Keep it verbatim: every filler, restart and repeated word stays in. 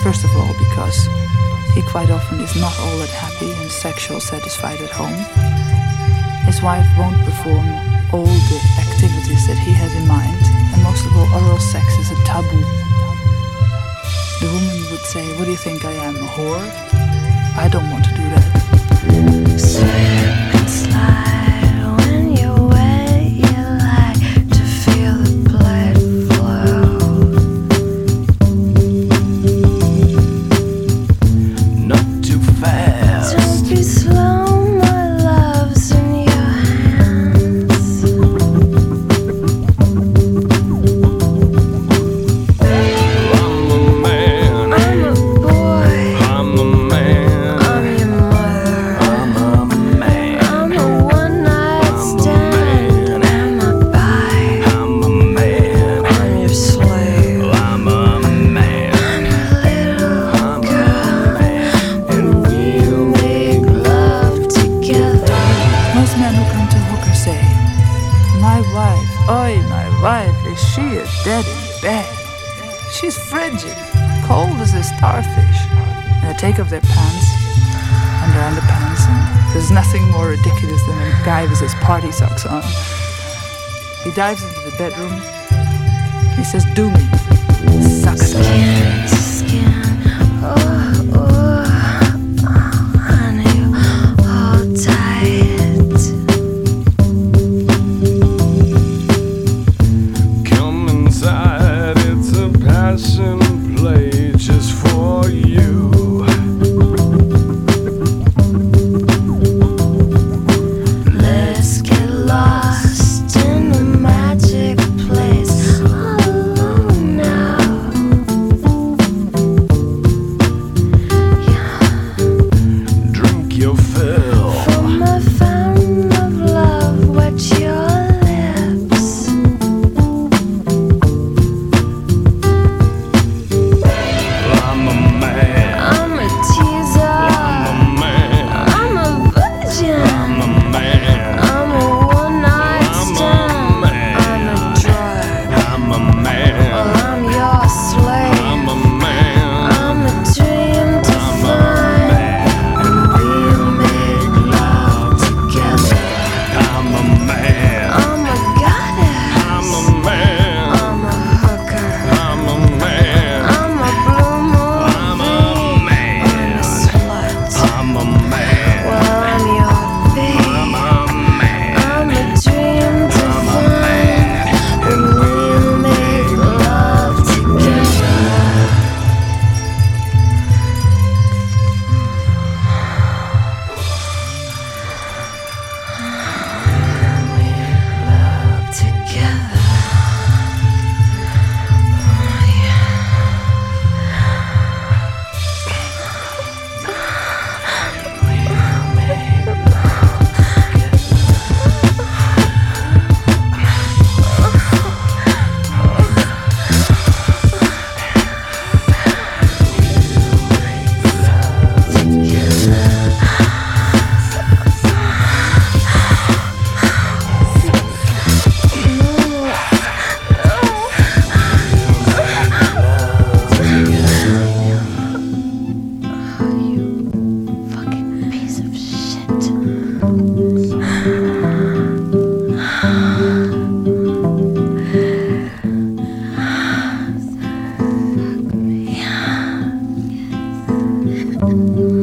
First of all, because he quite often is not all that happy and sexual satisfied at home. His wife won't perform all the activities that he has in mind, and most of all, oral sex is a taboo. The woman would say, "What do you think I am, a whore? I don't want to do that." Slip and slide when you're wet, you like to feel the blood flow. Not too fast. Don't be slow, my love's in your hands. I'm a man. I'm a boy. I'm a man. I'm your mother. I'm a man. I'm a one-night stand. I'm a bi. I'm a man. I'm your slave. I'm a man. I'm a little I'm a girl, man. and we'll make love together. Most men who come to hooker say, "My wife, oi, my wife, is she a dead in bed? She's frigid, cold as a starfish." And they take off their pants and their underpants, and there's nothing more ridiculous than a guy with his party socks on. He dives into the bedroom, he says, "Do me, suck it." Skin to skin, oh, oh, honey, hold tight. Come inside, it's a passion play just for you. Let's get lost in the magic place alone now. Drink your fill. From a fountain of love, wet your lips. I'm a man. I'm a teaser. I'm a man. I'm a virgin. I'm a man. I'm a one-night I'm a stand. man. I'm a drug. I'm a man. Well, I'm your slave. I'm a man. I'm a dream to I'm a find, man. and we'll make love together. I'm a man. I'm a goddess. I'm a man. I'm a hooker. I'm a man. I'm a blue I'm a movie. man. I'm a slut. I'm a man. Well, I'm your babe. I'm a man. I'm a dream to I'm a find, man. and we'll make love together. Love together. Oh, you fucking piece of shit. Yeah.